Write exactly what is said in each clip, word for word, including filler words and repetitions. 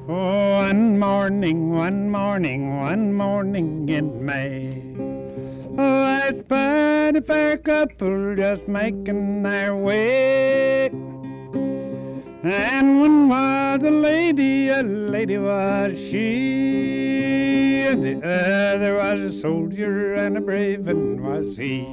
Oh, one morning, one morning, one morning in May. Oh, I spied a fair couple just making their way. And one was a lady, a lady was she, and the other was a soldier, and a brave one was he.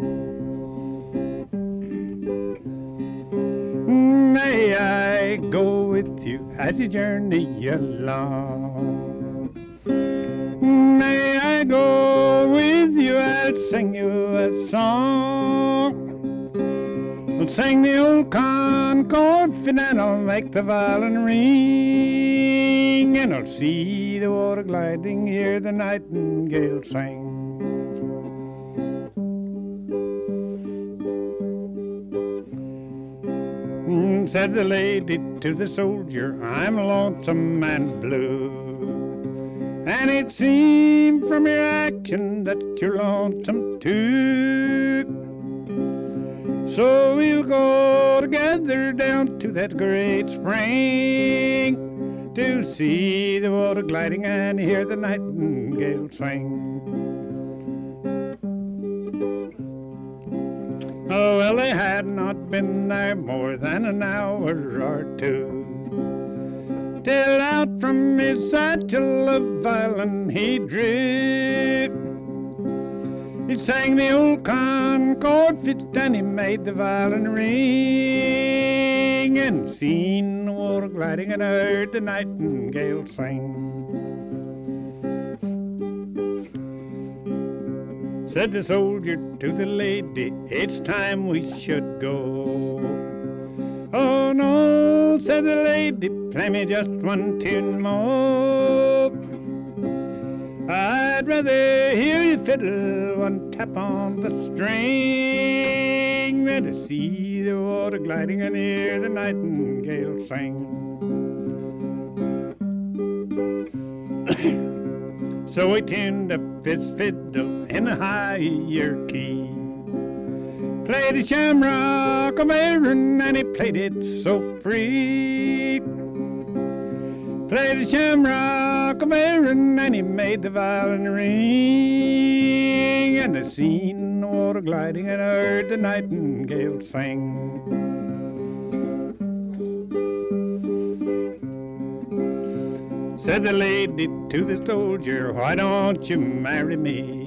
May I go with you as you journey along? May I go with you, I'll sing you a song. I'll sing the old Concord fin and I'll make the violin ring, and I'll see the water gliding, hear the nightingale sing. Said the lady to the soldier, I'm lonesome and blue, and it seemed from your action that you're lonesome too. So we'll go together down to that great spring to see the water gliding and hear the nightingale sing. Oh, well, they had not been there more than an hour or two, till out from his satchel a violin he drew. He sang the old Concord fit and he made the violin ring, and seen the water gliding and heard the nightingale sing. Said the soldier to the lady, it's time we should go. Oh no, said the lady, play me just one tune more. I'd rather hear you fiddle one tap on the string than to see the water gliding and hear the nightingale sing. So he tuned up his fiddle in a higher key, played a shamrock of Erin, and he played it so free. Played a shamrock of Erin, and he made the violin ring, and I seen the water gliding and heard the nightingale sing. Said the lady to the soldier, why don't you marry me?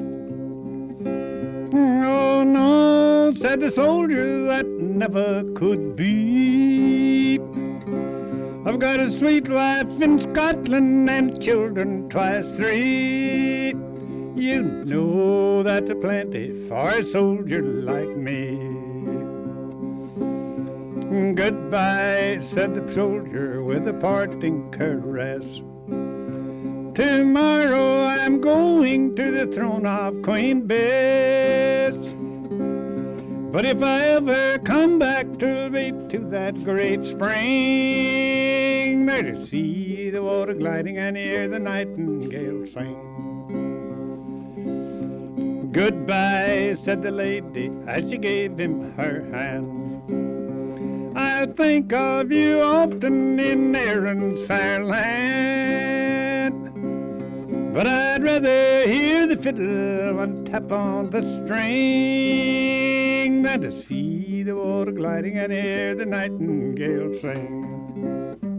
Oh no, said the soldier, that never could be. I've got a sweet wife in Scotland and children twice three. You know that's a plenty for a soldier like me. Goodbye, said the soldier with a parting caress. Tomorrow I'm going to the throne of Queen Bess. But if I ever come back, 'twill be to that great spring, there to see the water gliding and hear the nightingale sing. Goodbye, said the lady as she gave him her hand. I think of you often in Erin's fair land, but I'd rather hear the fiddle one tap on the string than to see the water gliding and hear the nightingale sing.